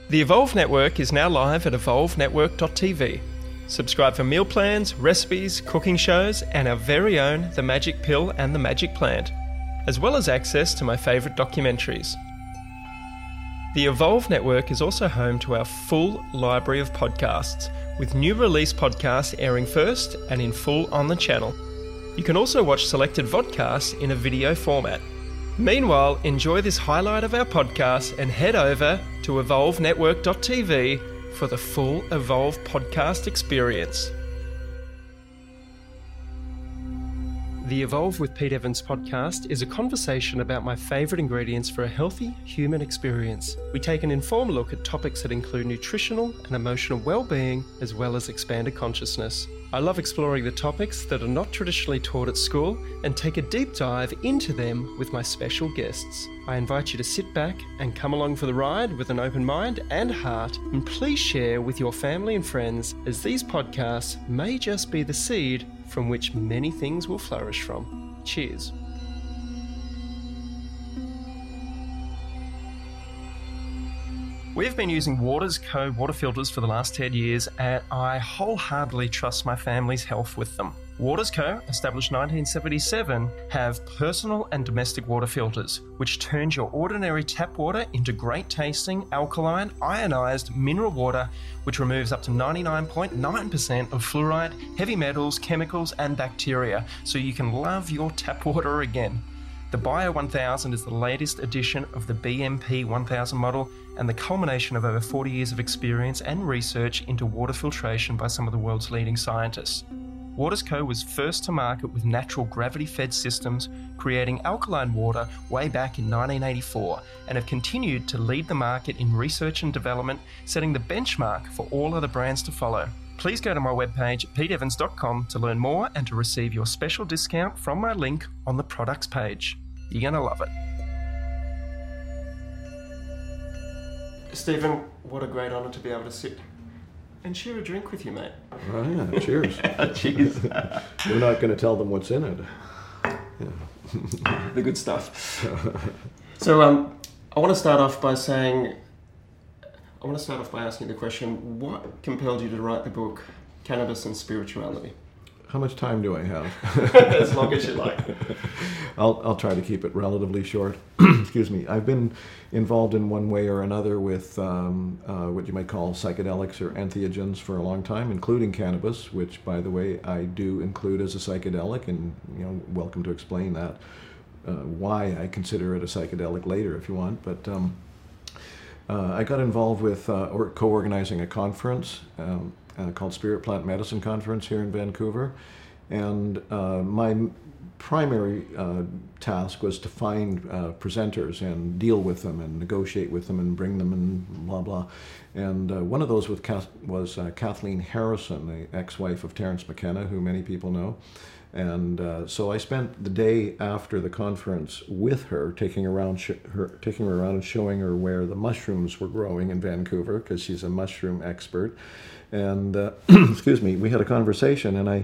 The Evolve Network is now live at evolvenetwork.tv. Subscribe for meal plans, recipes, cooking shows, and our very own The Magic Pill and The Magic Plant, as well as access to my favourite documentaries. The Evolve Network is also home to our full library of podcasts, with new release podcasts airing first and in full on the channel. You can also watch selected vodcasts in a video format. Meanwhile, enjoy this highlight of our podcast and head over to evolvenetwork.tv for the full Evolve podcast experience. The Evolve with Pete Evans podcast is a conversation about my favourite ingredients for a healthy human experience. We take an informed look at topics that include nutritional and emotional well-being, as well as expanded consciousness. I love exploring the topics that are not traditionally taught at school and take a deep dive into them with my special guests. I invite you to sit back and come along for the ride with an open mind and heart, and please share with your family and friends, as these podcasts may just be the seed from which many things will flourish from. Cheers. We've been using Waters Co. water filters for the last 10 years, and I wholeheartedly trust my family's health with them. Waters Co., established 1977, have personal and domestic water filters, which turns your ordinary tap water into great tasting, alkaline, ionized mineral water, which removes up to 99.9% of fluoride, heavy metals, chemicals, and bacteria, so you can love your tap water again. The Bio 1000 is the latest edition of the BMP 1000 model and the culmination of over 40 years of experience and research into water filtration by some of the world's leading scientists. Waters Co. was first to market with natural gravity-fed systems, creating alkaline water way back in 1984, and have continued to lead the market in research and development, setting the benchmark for all other brands to follow. Please go to my webpage, peteevans.com, to learn more and to receive your special discount from my link on the products page. You're going to love it. Stephen, what a great honour to be able to sit and share a drink with you, mate. Oh yeah, cheers. Cheers. We're not going to tell them what's in it. Yeah. The good stuff. So I want to start off by asking the question, what compelled you to write the book, Cannabis and Spirituality? How much time do I have? As long as you like. I'll try to keep it relatively short. Excuse me. I've been involved in one way or another with what you might call psychedelics or entheogens for a long time, including cannabis, which, by the way, I do include as a psychedelic, and welcome to explain that, why I consider it a psychedelic later if you want. But I got involved with co-organizing a conference called Spirit Plant Medicine Conference here in Vancouver, and my primary task was to find presenters and deal with them and negotiate with them and bring them and blah blah. And one of those was Kathleen Harrison, the ex-wife of Terence McKenna, who many people know. And so I spent the day after the conference with her, taking her around and showing her where the mushrooms were growing in Vancouver, because she's a mushroom expert. And excuse me, we had a conversation, and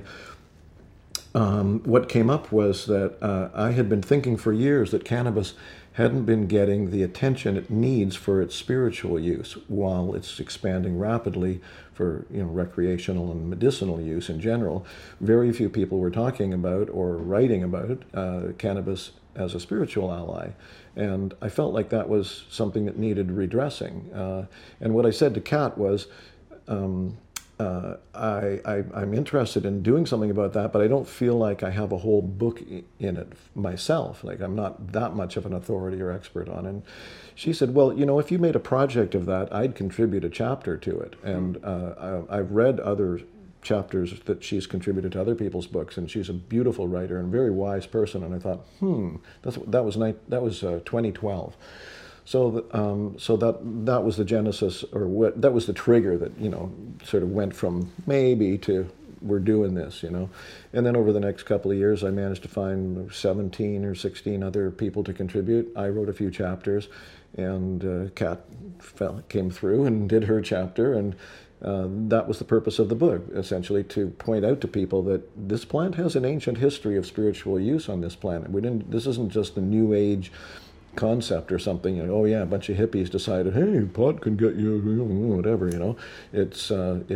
what came up was that I had been thinking for years that cannabis hadn't been getting the attention it needs for its spiritual use, while it's expanding rapidly for recreational and medicinal use in general. Very few people were talking about or writing about cannabis as a spiritual ally. And I felt like that was something that needed redressing. And what I said to Kat was, I'm interested in doing something about that, but I don't feel like I have a whole book in it myself. Like, I'm not that much of an authority or expert on it. And she said, well, if you made a project of that, I'd contribute a chapter to it. And I've read other chapters that she's contributed to other people's books, and she's a beautiful writer and very wise person. And I thought, that was 2012. So that was the genesis, or that was the trigger that sort of went from maybe to we're doing this, And then over the next couple of years, I managed to find 17 or 16 other people to contribute. I wrote a few chapters, and Kat came through and did her chapter, and that was the purpose of the book, essentially to point out to people that this plant has an ancient history of spiritual use on this planet. This isn't just a new age concept or something. Oh yeah, a bunch of hippies decided, hey, pot can get you whatever. It's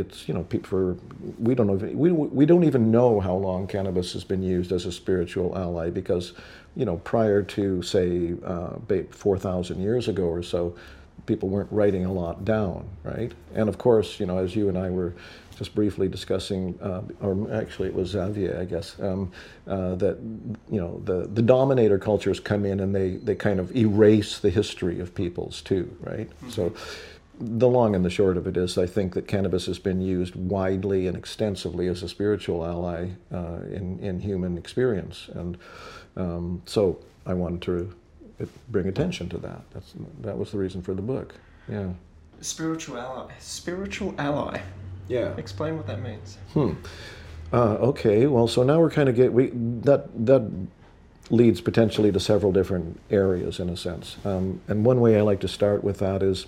we don't even know how long cannabis has been used as a spiritual ally, because prior to say 4,000 years ago or so, people weren't writing a lot down, right? And of course, as you and I were just briefly discussing, or actually it was Xavier, I guess, that the dominator cultures come in and they kind of erase the history of peoples too, right? Mm-hmm. So the long and the short of it is, I think that cannabis has been used widely and extensively as a spiritual ally in human experience, and so I wanted to bring attention to that. That was the reason for the book. Yeah. Spiritual ally. Yeah. Explain what that means. Okay. Well, so now we're kind of that leads potentially to several different areas in a sense. And one way I like to start with that is,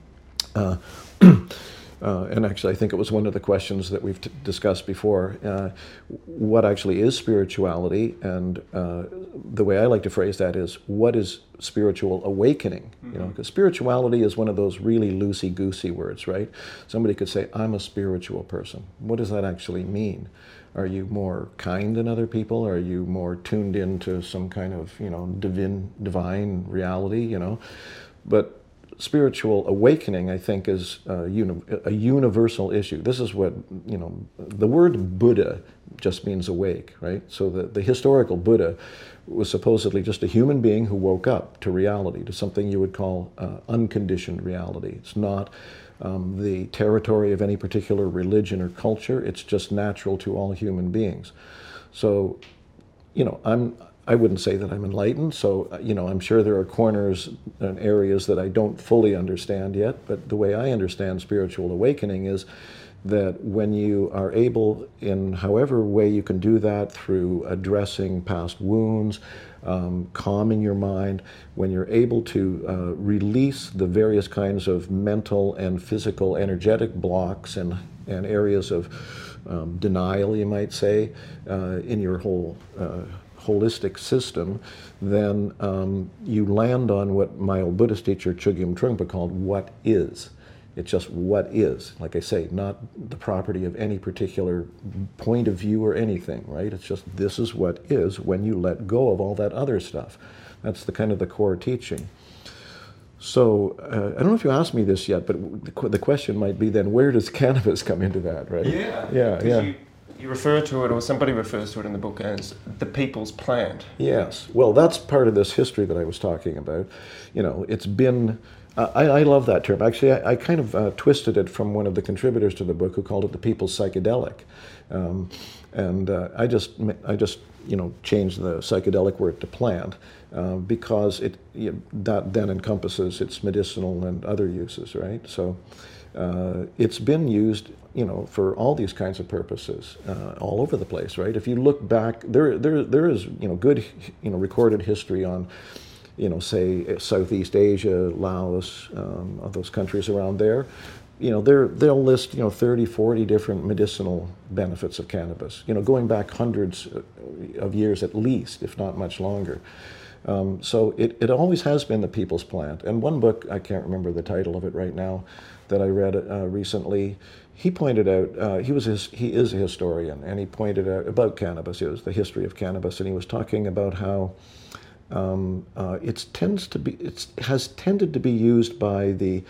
and actually I think it was one of the questions that we've discussed before, what actually is spirituality? And the way I like to phrase that is, what is spiritual awakening? Mm-hmm. Because spirituality is one of those really loosey-goosey words, right? Somebody could say, I'm a spiritual person. What does that actually mean? Are you more kind than other people? Are you more tuned into some kind of, divine reality, But spiritual awakening, I think, is a universal issue. This is what, the word Buddha just means awake, right? So the historical Buddha was supposedly just a human being who woke up to reality, to something you would call unconditioned reality. It's not the territory of any particular religion or culture. It's just natural to all human beings. So, I wouldn't say that I'm enlightened, so I'm sure there are corners and areas that I don't fully understand yet, but the way I understand spiritual awakening is that when you are able, in however way you can do that, through addressing past wounds, calming your mind, when you're able to release the various kinds of mental and physical energetic blocks and areas of denial, you might say, in your whole holistic system, then you land on what my old Buddhist teacher Chogyam Trungpa called what is. It's just what is. Like I say, not the property of any particular point of view or anything, right? It's just this is what is when you let go of all that other stuff. That's the kind of the core teaching. So I don't know if you asked me this yet, but the question might be then, where does cannabis come into that, right? Yeah. You refer to it, or somebody refers to it in the book, as the people's plant. Yes. Well, that's part of this history that I was talking about. It's been... I love that term. Actually, I kind of twisted it from one of the contributors to the book who called it the people's psychedelic. And I just changed the psychedelic word to plant because that then encompasses its medicinal and other uses, right? So it's been used, for all these kinds of purposes all over the place, right? If you look back, there is, good, recorded history on, say Southeast Asia, Laos, those countries around there. They'll list 30, 40 different medicinal benefits of cannabis, going back hundreds of years at least, if not much longer. So it always has been the people's plant. And one book, I can't remember the title of it right now, that I read recently, he pointed out, he is a historian, and he pointed out about cannabis. It was the history of cannabis, and he was talking about how it has tended to be used by the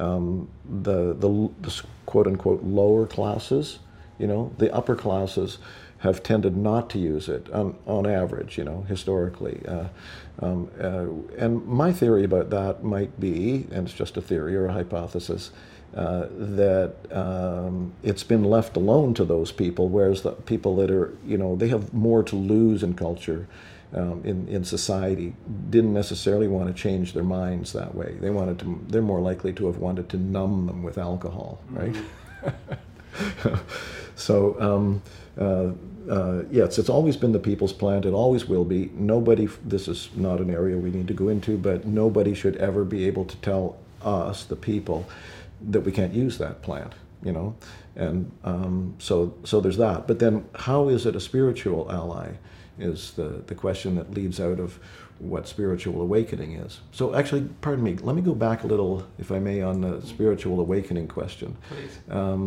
quote unquote lower classes. The upper classes have tended not to use it on average, historically. And my theory about that might be, and it's just a theory or a hypothesis, that it's been left alone to those people, whereas the people that are, they have more to lose in culture, in society, didn't necessarily want to change their minds that way. They're more likely to have wanted to numb them with alcohol, right? Mm-hmm. So, yes, it's always been the people's plant. It always will be. This is not an area we need to go into, but nobody should ever be able to tell us, the people, that we can't use that plant, And so there's that. But then how is it a spiritual ally is the question that leads out of what spiritual awakening is. So actually, pardon me, let me go back a little, if I may, on the spiritual awakening question. Please.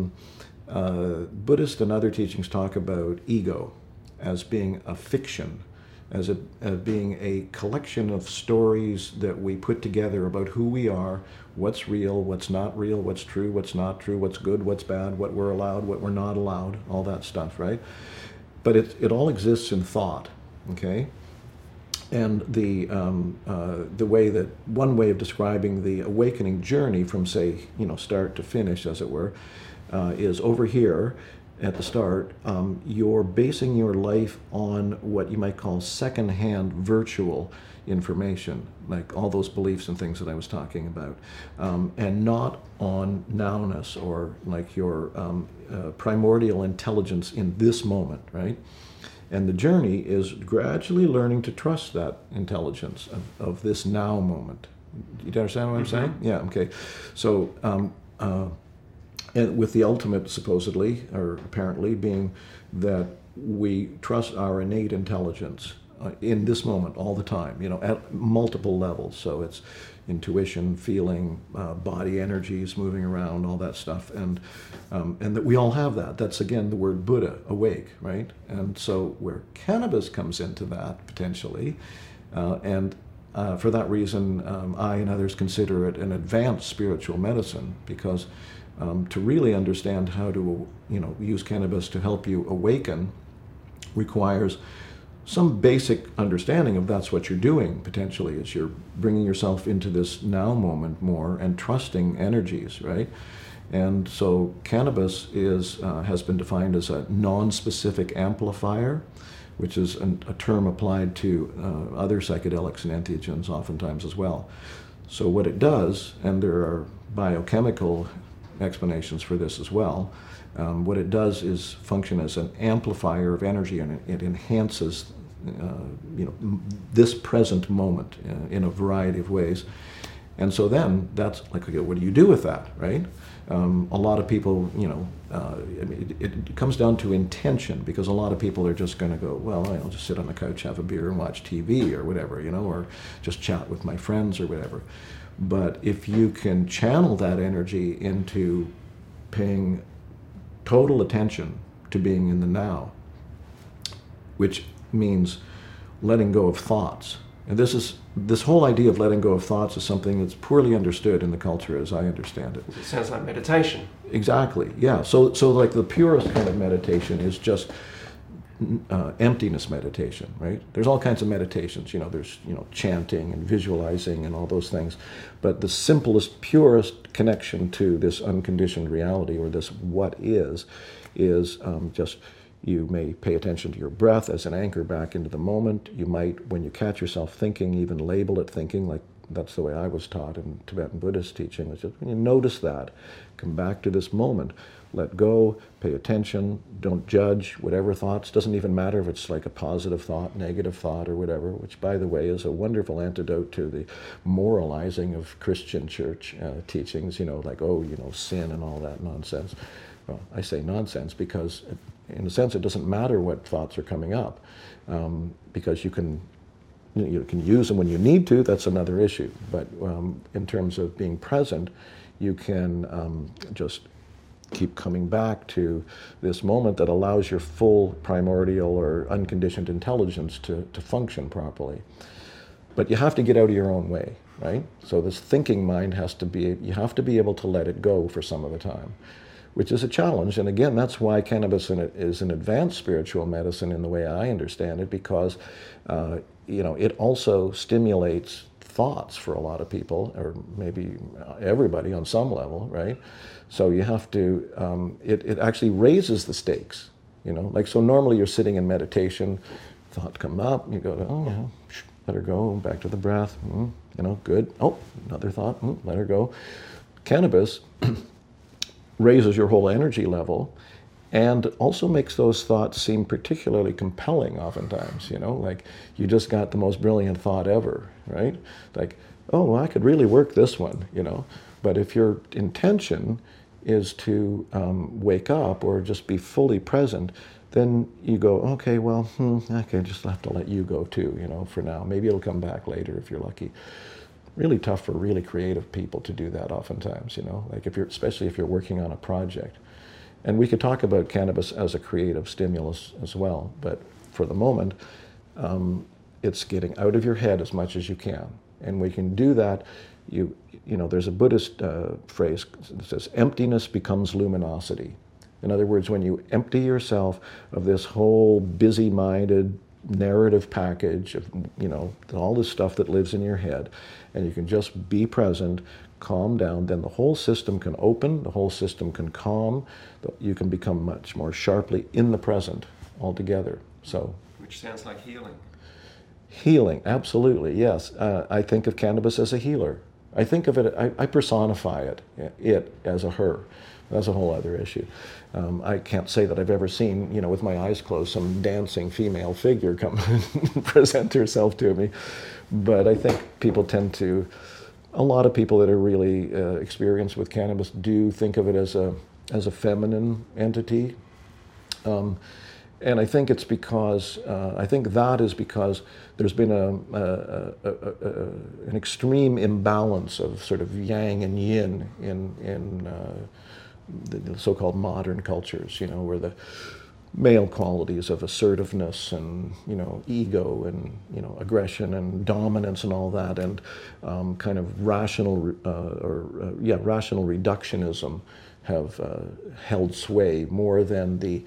Buddhist and other teachings talk about ego as being a fiction, as being a collection of stories that we put together about who we are, what's real, what's not real, what's true, what's not true, what's good, what's bad, what we're allowed, what we're not allowed, all that stuff, right? But it all exists in thought, okay? And the way that, one way of describing the awakening journey from, say, start to finish, as it were, is over here at the start. You're basing your life on what you might call secondhand virtual information, like all those beliefs and things that I was talking about, and not on nowness or like your primordial intelligence in this moment, right? And the journey is gradually learning to trust that intelligence of this now moment. You understand what I'm saying? Yeah, okay. So, and with the ultimate, supposedly, or apparently, being that we trust our innate intelligence in this moment all the time, at multiple levels. So it's intuition, feeling, body energies moving around, all that stuff, and that we all have that. That's, again, the word Buddha, awake, right? And so where cannabis comes into that, potentially, and for that reason, I and others consider it an advanced spiritual medicine, because to really understand how to, use cannabis to help you awaken requires some basic understanding of that's what you're doing, potentially, is you're bringing yourself into this now moment more and trusting energies, right? And so cannabis has been defined as a non-specific amplifier, which is a term applied to other psychedelics and entheogens oftentimes as well. So what it does, and there are biochemical explanations for this as well, what it does is function as an amplifier of energy, and it enhances this present moment in a variety of ways. And so then that's like, okay, what do you do with that, right? A lot of people, it comes down to intention, because a lot of people are just going to go, well, I'll just sit on the couch, have a beer, and watch TV or whatever, or just chat with my friends or whatever. But if you can channel that energy into paying total attention to being in the now, which means letting go of thoughts. And this whole idea of letting go of thoughts is something that's poorly understood in the culture, as I understand it. It sounds like meditation. Exactly, yeah. So like the purest kind of meditation is just emptiness meditation, right? There's all kinds of meditations, there's, chanting and visualizing and all those things. But the simplest, purest connection to this unconditioned reality, or this what is just, you may pay attention to your breath as an anchor back into the moment. You might, when you catch yourself thinking, even label it thinking, like that's the way I was taught in Tibetan Buddhist teaching. It's just when you notice that, come back to this moment, let go, pay attention, don't judge whatever thoughts. Doesn't even matter if it's like a positive thought, negative thought, or whatever, which, by the way, is a wonderful antidote to the moralizing of Christian church teachings, like, sin and all that nonsense. Well, I say nonsense because, in a sense, it doesn't matter what thoughts are coming up, because you can use them when you need to. That's another issue. But in terms of being present, you can just keep coming back to this moment that allows your full primordial or unconditioned intelligence to function properly. But you have to get out of your own way, right? So this thinking mind you have to be able to let it go for some of the time, which is a challenge. And again, that's why cannabis is an advanced spiritual medicine in the way I understand it, because it also stimulates thoughts for a lot of people, or maybe everybody on some level, right? So you have to, it actually raises the stakes, like, so normally you're sitting in meditation, thought come up, you go to, let her go, back to the breath, good, another thought, let her go. Cannabis raises your whole energy level, and also makes those thoughts seem particularly compelling oftentimes, like you just got the most brilliant thought ever, right? Like, I could really work this one, But if your intention is to wake up or just be fully present, then you go, okay, well, okay, just have to let you go too, for now. Maybe it'll come back later if you're lucky. Really tough for really creative people to do that oftentimes, like especially if you're working on a project. And we could talk about cannabis as a creative stimulus as well, but for the moment, it's getting out of your head as much as you can. And we can do that. There's a Buddhist phrase that says, emptiness becomes luminosity. In other words, when you empty yourself of this whole busy-minded narrative package of, all this stuff that lives in your head, and you can just be present, calm down, then the whole system can open, the whole system can calm, you can become much more sharply in the present altogether. So, which sounds like healing. Healing, absolutely, yes. I think of cannabis as a healer. I think of it, I personify it as a her. That's a whole other issue. I can't say that I've ever seen, with my eyes closed, some dancing female figure come and present herself to me. But I think a lot of people that are really experienced with cannabis do think of it as a feminine entity. And I think it's because, that is because there's been an extreme imbalance of sort of yang and yin in the so-called modern cultures, where the male qualities of assertiveness and, ego and, aggression and dominance and all that, and kind of rational reductionism have held sway more than the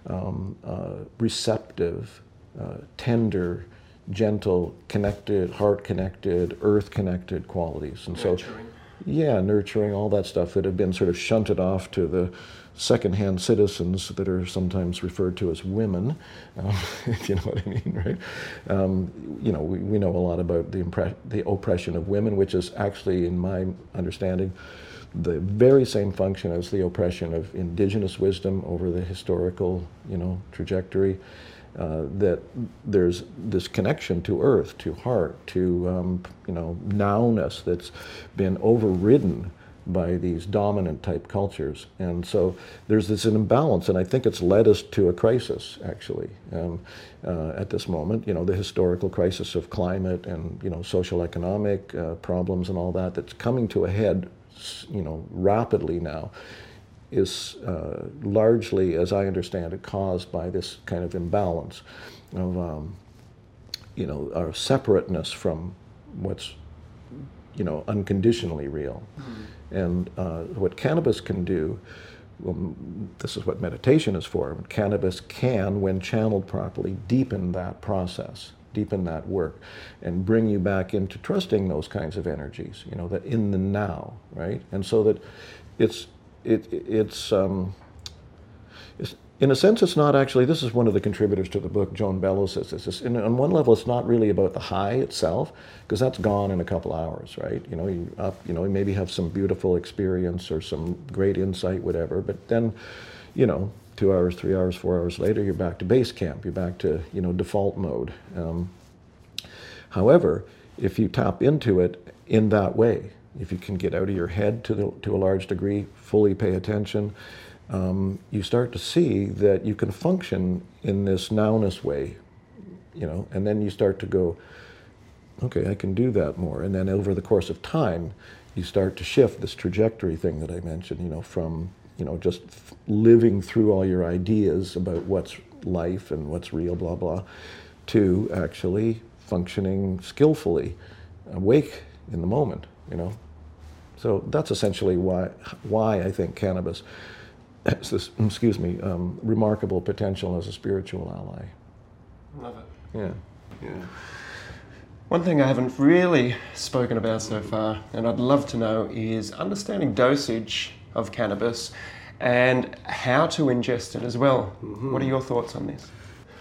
receptive, tender, gentle, connected, heart-connected, earth-connected qualities. And nurturing. Nurturing, all that stuff that have been sort of shunted off to the second-hand citizens that are sometimes referred to as women, if you know what I mean, right? We know a lot about the oppression of women, which is actually, in my understanding, the very same function as the oppression of indigenous wisdom over the historical, trajectory. That there's this connection to earth, to heart, to nowness that's been overridden by these dominant type cultures. And so there's this imbalance, and I think it's led us to a crisis, actually, at this moment. The historical crisis of climate and, social economic problems and all that that's coming to a head, rapidly now, is largely, as I understand it, caused by this kind of imbalance of, our separateness from what's, unconditionally real. Mm-hmm. And what cannabis can do, this is what meditation is for. Cannabis can, when channeled properly, deepen that process, deepen that work, and bring you back into trusting those kinds of energies, that in the now, right? And so that it's in a sense, it's not actually, this is one of the contributors to the book, Joan Bellows says this, on one level, it's not really about the high itself, because that's gone in a couple hours, right? You maybe have some beautiful experience or some great insight, whatever, but then, 2 hours, 3 hours, 4 hours later, you're back to base camp, you're back to, default mode. However, if you tap into it in that way, if you can get out of your head to a large degree, fully pay attention, you start to see that you can function in this nowness way, and then you start to go, okay, I can do that more. And then over the course of time, you start to shift this trajectory thing that I mentioned, from, just living through all your ideas about what's life and what's real, blah, blah, to actually functioning skillfully, awake in the moment, So that's essentially why I think cannabis has this, remarkable potential as a spiritual ally. Love it. Yeah. One thing I haven't really spoken about so far, and I'd love to know, is understanding dosage of cannabis and how to ingest it as well. Mm-hmm. What are your thoughts on this?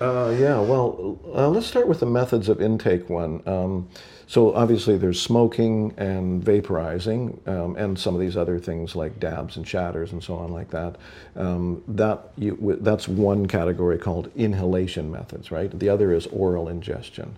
Let's start with the methods of intake one. So obviously there's smoking and vaporizing, and some of these other things like dabs and shatters and so on like that. That's one category called inhalation methods, right? The other is oral ingestion.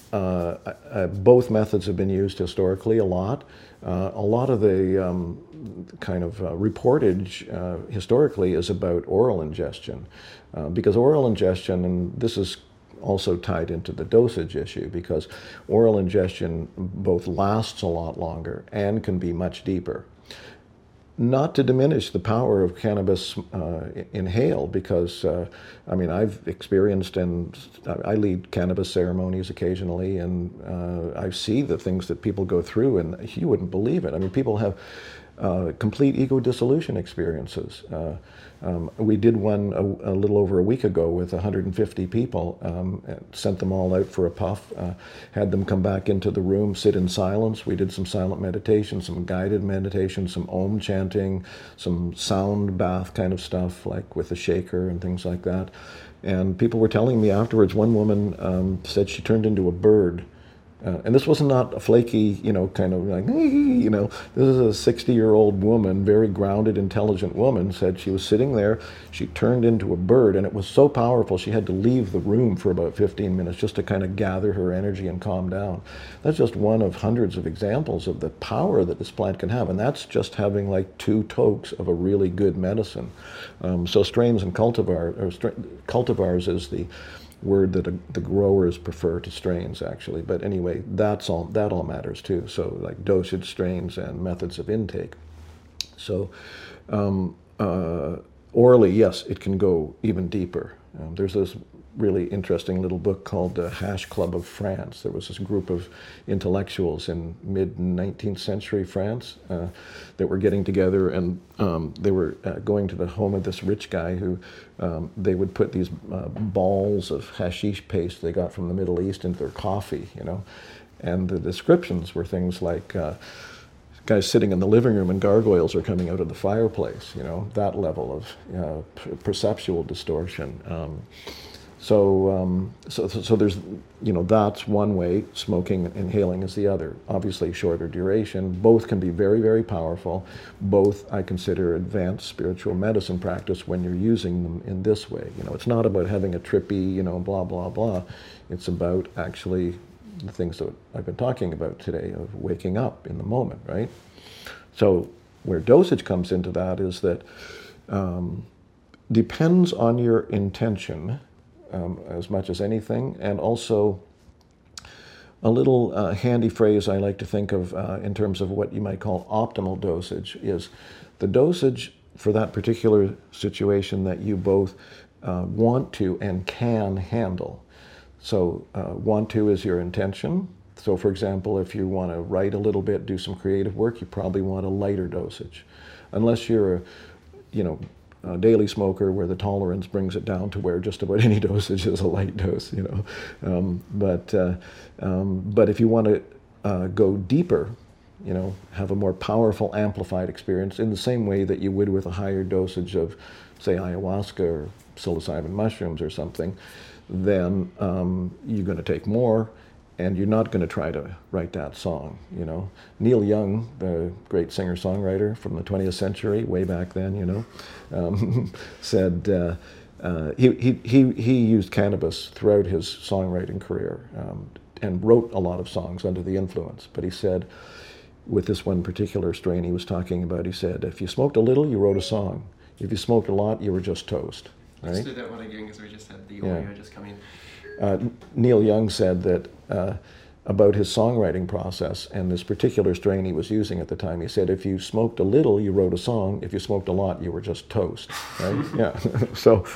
Both methods have been used historically a lot. A lot of the kind of reportage historically is about oral ingestion, because oral ingestion, and this is also tied into the dosage issue, because oral ingestion both lasts a lot longer and can be much deeper. Not to diminish the power of cannabis inhaled, because I mean, I've experienced, and I lead cannabis ceremonies occasionally, and I see the things that people go through, and you wouldn't believe it. I mean, people have complete ego dissolution experiences. We did one a little over a week ago with 150 people, sent them all out for a puff, had them come back into the room, sit in silence. We did some silent meditation, some guided meditation, some Om chanting, some sound bath kind of stuff, like with a shaker and things like that. And people were telling me afterwards, one woman said she turned into a bird. And this was not a flaky, kind of like, this is a 60-year-old woman, very grounded, intelligent woman, said she was sitting there, she turned into a bird, and it was so powerful she had to leave the room for about 15 minutes just to kind of gather her energy and calm down. That's just one of hundreds of examples of the power that this plant can have, and that's just having like 2 tokes of a really good medicine. So strains and cultivars is the word that the growers prefer to strains, actually. But anyway, that all matters too. So like dosage, strains, and methods of intake. So orally, yes, it can go even deeper. There's this really interesting little book called the Hash Club of France. There was this group of intellectuals in mid-19th century France that were getting together, and they were going to the home of this rich guy who they would put these balls of hashish paste they got from the Middle East into their coffee, and the descriptions were things like guys sitting in the living room and gargoyles are coming out of the fireplace, that level of perceptual distortion. So there's, that's one way. Smoking and inhaling is the other. Obviously, shorter duration. Both can be very, very powerful. Both I consider advanced spiritual medicine practice when you're using them in this way. It's not about having a trippy, blah, blah, blah. It's about actually the things that I've been talking about today of waking up in the moment, right? So where dosage comes into that is that depends on your intention, as much as anything, and also a little handy phrase I like to think of in terms of what you might call optimal dosage is the dosage for that particular situation that you both want to and can handle. So want to is your intention. So for example, if you want to write a little bit, do some creative work, you probably want a lighter dosage. Unless you're a daily smoker where the tolerance brings it down to where just about any dosage is a light dose, But if you want to go deeper, have a more powerful, amplified experience in the same way that you would with a higher dosage of, say, ayahuasca or psilocybin mushrooms or something, then you're going to take more, and you're not going to try to write that song, Neil Young, the great singer-songwriter from the 20th century, way back then, said he used cannabis throughout his songwriting career and wrote a lot of songs under the influence. But he said, with this one particular strain he was talking about, he said, if you smoked a little, you wrote a song. If you smoked a lot, you were just toast. Right? Let's do that one again, because we just had the audio just come in. Neil Young said that about his songwriting process and this particular strain he was using at the time. He said, if you smoked a little, you wrote a song. If you smoked a lot, you were just toast. Right? Yeah. So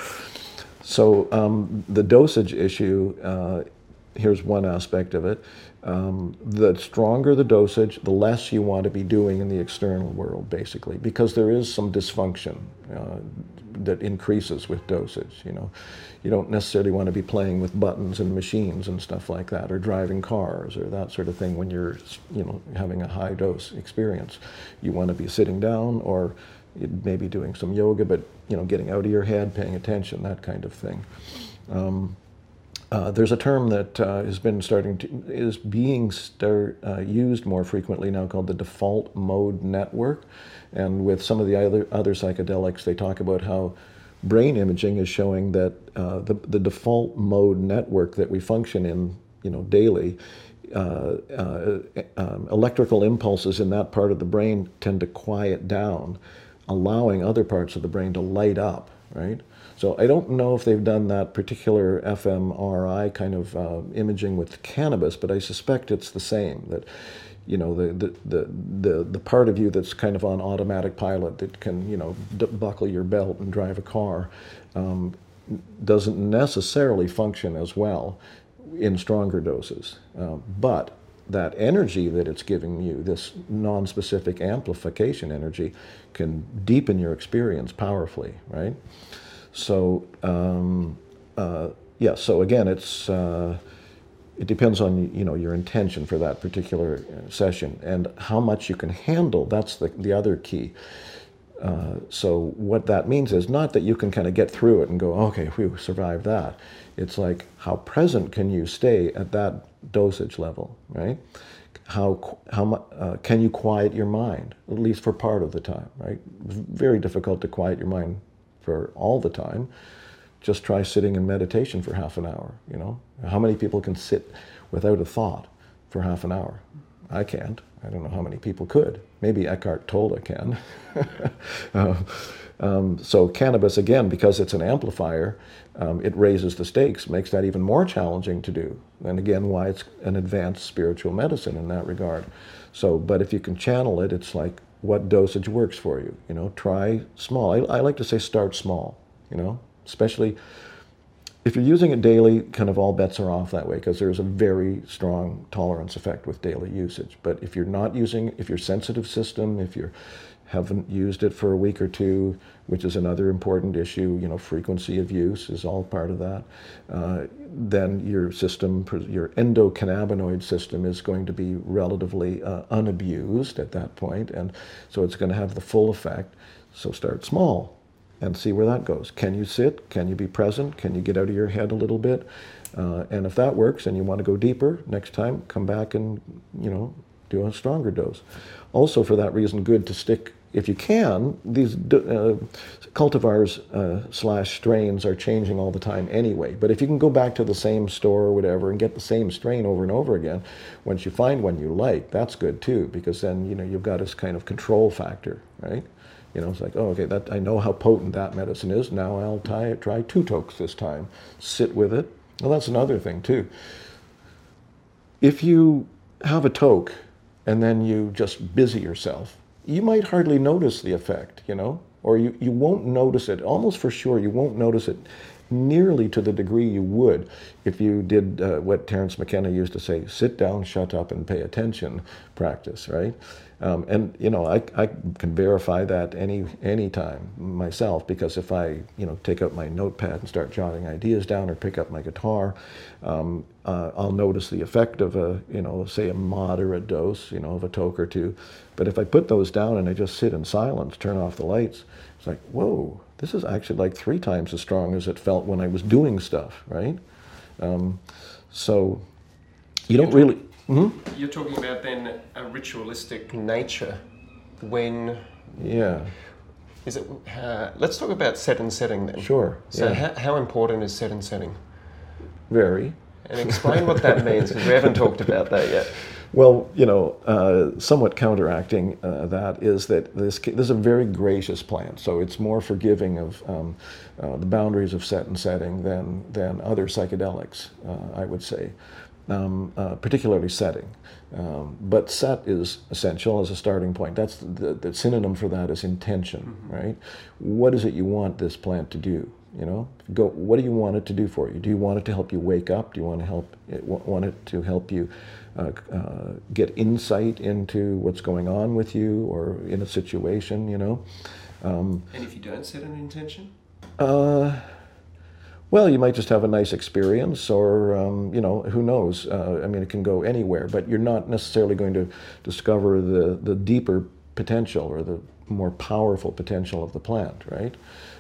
the dosage issue, here's one aspect of it. The stronger the dosage, the less you want to be doing in the external world, basically, because there is some dysfunction that increases with dosage. You don't necessarily want to be playing with buttons and machines and stuff like that, or driving cars or that sort of thing when you're having a high dose experience. You want to be sitting down or maybe doing some yoga, but getting out of your head, paying attention, that kind of thing. There's a term that is being used more frequently now called the default mode network. And with some of the other psychedelics, they talk about how brain imaging is showing that the default mode network that we function in, daily, electrical impulses in that part of the brain tend to quiet down, allowing other parts of the brain to light up, right? So I don't know if they've done that particular fMRI kind of imaging with cannabis, but I suspect it's the same. That, you know, the part of you that's kind of on automatic pilot that can, you know, buckle your belt and drive a car, doesn't necessarily function as well in stronger doses. But that energy that it's giving you, this non-specific amplification energy, can deepen your experience powerfully, right? So, yeah, so again, it depends on, you know, your intention for that particular session and how much you can handle. That's the other key. So what that means is not that you can kind of get through it and go, okay, we survived that. It's like, how present can you stay at that dosage level, right? How can you quiet your mind, at least for part of the time, right? Very difficult to quiet your mind for all the time. Just try sitting in meditation for half an hour, you know? How many people can sit without a thought for half an hour? I can't. I don't know how many people could. Maybe Eckhart Tolle can. So cannabis, again, because it's an amplifier, it raises the stakes, makes that even more challenging to do. And again, why it's an advanced spiritual medicine in that regard. So, but if you can channel it, it's like, what dosage works for you? You know, try small. I like to say start small, you know, especially if you're using it daily, kind of all bets are off that way, because there's a very strong tolerance effect with daily usage. But if you're not using, if your sensitive system, if you haven't used it for a week or two, which is another important issue, you know, frequency of use is all part of that, then your system, your endocannabinoid system is going to be relatively unabused at that point, and so it's going to have the full effect. So start small and see where that goes. Can you sit? Can you be present? Can you get out of your head a little bit? And if that works and you want to go deeper, next time come back and, you know, do a stronger dose. Also, for that reason, good to stick, if you can. These cultivars slash strains are changing all the time anyway. But if you can go back to the same store or whatever and get the same strain over and over again, once you find one you like, that's good too, because then, you know, you've got this kind of control factor, right? You know, it's like, oh, okay, that, I know how potent that medicine is. Now I'll try 2 tokes this time. Sit with it. Well, that's another thing too. If you have a toke and then you just busy yourself, you might hardly notice the effect, you know, or you won't notice it. Almost for sure, you won't notice it nearly to the degree you would if you did what Terence McKenna used to say, sit down, shut up, and pay attention practice, right? And, you know, I can verify that any time myself, because if I, you know, take out my notepad and start jotting ideas down or pick up my guitar, I'll notice the effect of a, you know, say a moderate dose, you know, of a toke or two. But if I put those down and I just sit in silence, turn off the lights, it's like, whoa, this is actually like 3 times as strong as it felt when I was doing stuff, right? So you don't really... Mm-hmm. You're talking about then a ritualistic nature when... Yeah. Is it? Let's talk about set and setting then. Sure. So yeah. how important is set and setting? Very. And explain what that means, because we haven't talked about that yet. Well, you know, somewhat counteracting that is that this is a very gracious plant, so it's more forgiving of the boundaries of set and setting than other psychedelics, I would say, particularly setting. But set is essential as a starting point. That's the synonym for that is intention, mm-hmm. right? What is it you want this plant to do? You know, what do you want it to do for you? Do you want it to help you wake up? Do you want it to help you get insight into what's going on with you or in a situation, you know? And if you don't set an intention? Well, you might just have a nice experience, or, you know, who knows? I mean, it can go anywhere, but you're not necessarily going to discover the deeper potential or the more powerful potential of the plant, right?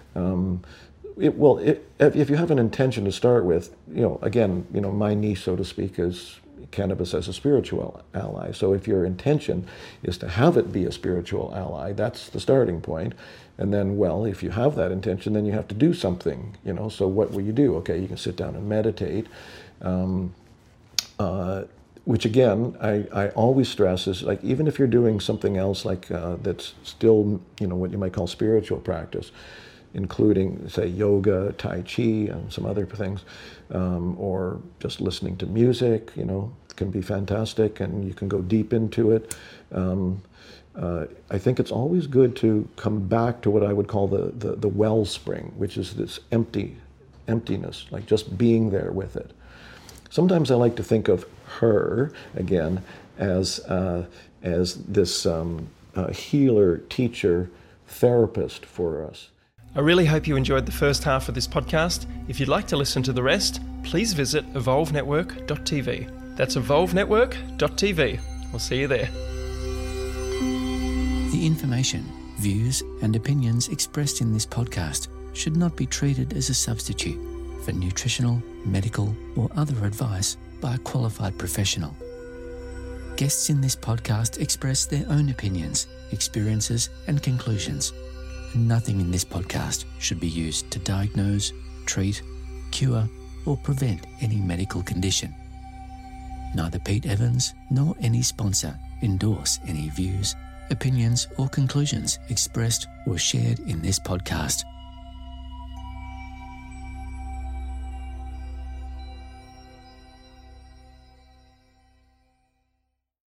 If you have an intention to start with, you know, again, you know, my niche, so to speak, is cannabis as a spiritual ally. So if your intention is to have it be a spiritual ally, that's the starting point. And then, well, if you have that intention, then you have to do something, you know. So what will you do? Okay, you can sit down and meditate. which again, I always stress is like, even if you're doing something else like that's still, what you might call spiritual practice, including, say, yoga, Tai Chi, and some other things, or just listening to music, can be fantastic, and you can go deep into it. I think it's always good to come back to what I would call the wellspring, which is this emptiness, like just being there with it. Sometimes I like to think of her, again, as this healer, teacher, therapist for us. I really hope you enjoyed the first half of this podcast. If you'd like to listen to the rest, please visit evolvenetwork.tv. That's evolvenetwork.tv. We'll see you there. The information, views, and opinions expressed in this podcast should not be treated as a substitute for nutritional, medical, or other advice by a qualified professional. Guests in this podcast express their own opinions, experiences, and conclusions. Nothing in this podcast should be used to diagnose, treat, cure, or prevent any medical condition. Neither Pete Evans nor any sponsor endorse any views, opinions, or conclusions expressed or shared in this podcast.